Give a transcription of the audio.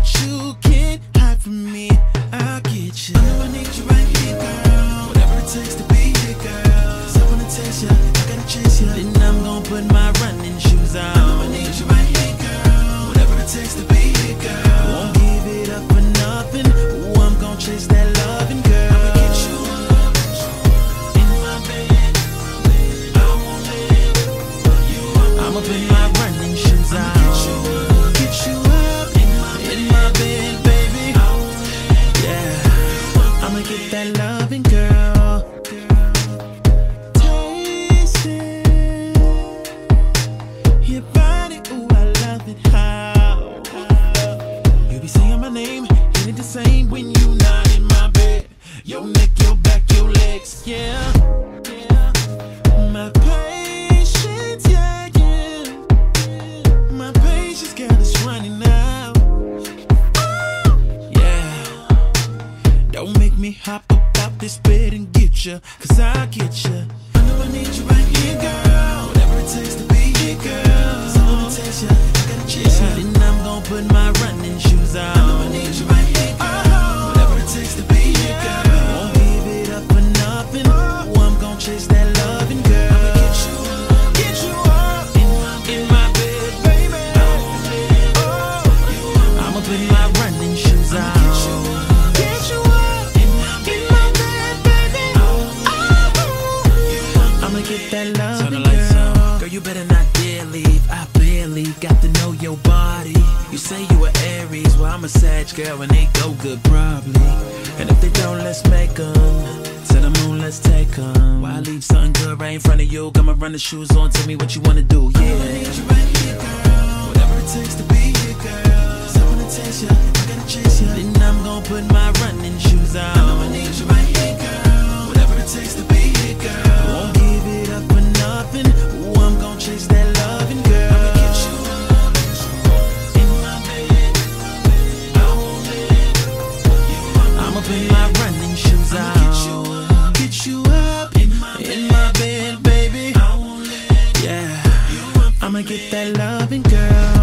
what you can't hide from me. I'll get you. I know I need you right here, girl. Whatever it takes to be here, girl. 'Cause I wanna taste ya, I gotta chase ya. Then I'm gon' put my running shoes on. I know I need you right here, girl. Whatever it takes to be here, girl. Won't give it up for nothing. Ooh, I'm gon' chase that loving, girl. I'ma get you up in my bed. I won't let you up. I'ma put my running shoes on. Get you up in my bed, baby. Yeah, I'ma get that loving, girl. Taste it, your body, ooh, I love it. How you be saying my name, ain't it the same when you not in my bed? Your neck, your back, your legs, yeah. My patience, yeah. My patience, girl, is running out. Yeah, don't make me hop up out this bed and get ya, 'cause I'll get ya. I know I need you right here, girl. Whatever it takes to be here, girl. 'Cause I wanna taste ya, I gotta chase ya. Then I'm gon' put my running shoes on. I know I need you right here, girl. Whatever it takes to be here, girl. Won't give it up for nothing. Ooh, I'm gon' chase that loving, girl. I'ma get you up in my bed, baby. I'ma put my running shoes on. Get you up in my bed, baby. I'ma get that loving, girl. Girl, you better not dare leave. I barely got to know your body. You say you a Aries, well I'm a Sag, girl, and they go good probably. And if they don't, let's make 'em. To the moon, let's take 'em. Why leave something good right in front of you? Got my running shoes on, tell me what you wanna do, yeah. I need you right here, girl. Whatever it takes to be here, girl. 'Cause I wanna taste ya, I gotta chase ya. Then I'm gon' put my running shoes on. I know I need you right here, girl. Whatever it takes to be here, girl. Won't give it up for nothing. Ooh, I'm gon' chase that loving, girl. I'ma get you up in my bed. I won't let you up. I'ma put my running shoes on. Get you up in my bed, baby. I won't let you up. I'ma get that loving, girl.